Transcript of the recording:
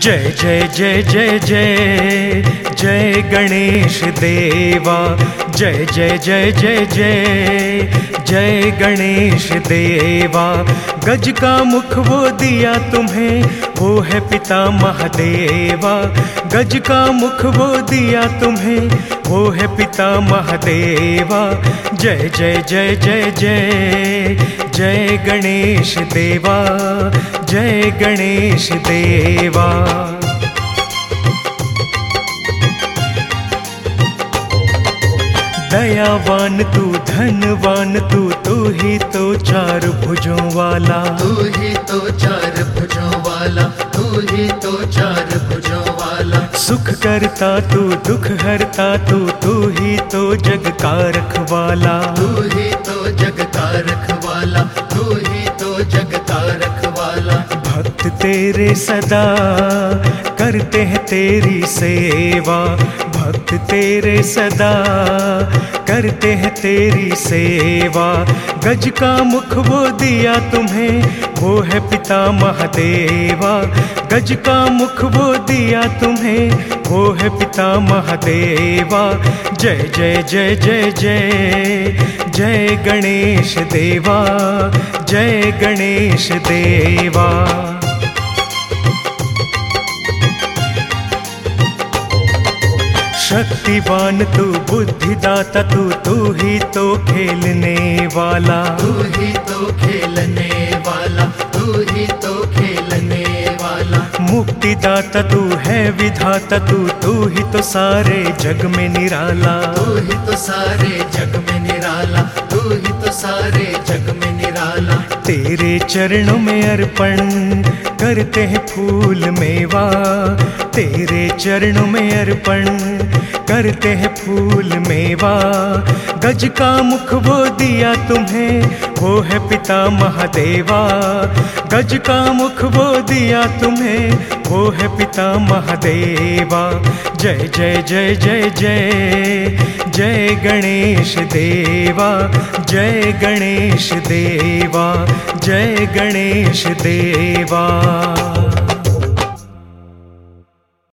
जय जय जय जय जय जय गणेश देवा। जय जय जय जय जय जय गणेश देवा। गज का मुख वो दिया तुम्हें, वो है पिता महादेवा। गज का मुख वो दिया तुम्हें, वो है पिता महादेवा। जय जय जय जय जय जय गणेश देवा। जय गणेश देवा। दयावान तू धनवान तू ही तो चार भुजों वाला। तू ही तो चार भुजों वाला, तू ही तो चार भुजों वाला। सुख करता तू दुख हरता तू ही तो जग का रखवाला। तू ही तो जग का रखवाला, तू ही तो जग का रखवाला। भक्त तेरे सदा करते हैं तेरी सेवा। भक्त तेरे सदा करते हैं तेरी सेवा। गज का मुख वो दिया तुम्हें, वो है पिता महादेवा। गज का मुख वो दिया तुम्हें, वो है पिता महादेवा। जय जय जय जय जय जय गणेश देवा। जय गणेश देवा। शक्तिवान तू बुद्धिदाता तू ही तो खेलने वाला। तू ही तो खेलने वाला, तू ही तो खेलने वाला। मुक्तिदाता तू है विधाता तू ही तो सारे जग में निराला। तू ही तो सारे जग में निराला, तू ही तो सारे जग में निराला। तेरे चरणों में अर्पण करते हैं फूल मेवा। तेरे चरणों में अर्पण करते हैं फूल मेवा। गज का मुख वो दिया तुम्हें, वो है पिता महादेवा। गज का मुख वो दिया तुम्हें, वो है पिता महादेवा। जय जय जय जय जय जय गणेश देवा। जय गणेश देवा। जय गणेश देवा।